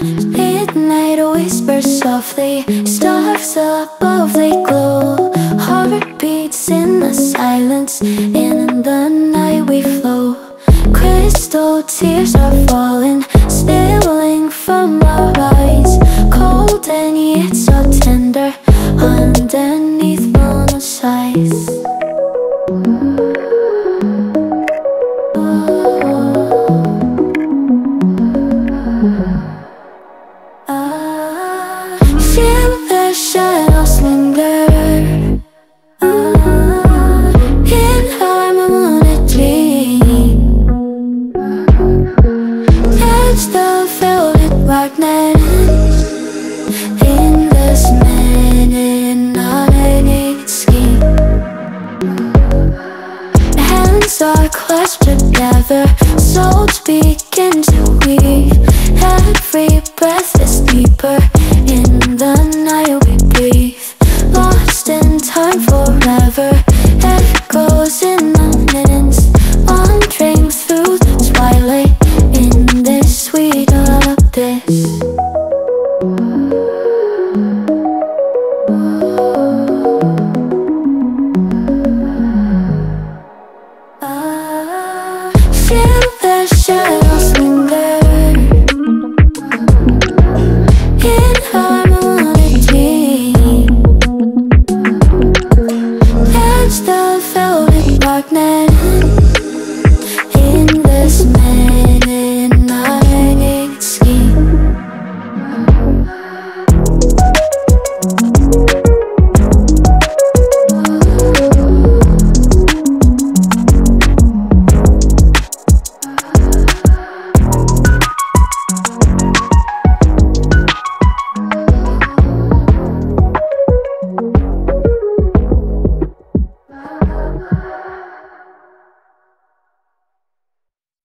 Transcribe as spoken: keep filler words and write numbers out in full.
Midnight whispers softly, stars above they glow. Heartbeats in the silence, in the night we flow. Crystal tears are falling, spilling from our eyes. Cold and yet so tender, underneath moon's eyes. Feel the shadows linger, uh, in harmony. Catch the velvet darkness in this midnight scheme. Hands are clasped together, souls begin to weave. Every breath is deeper,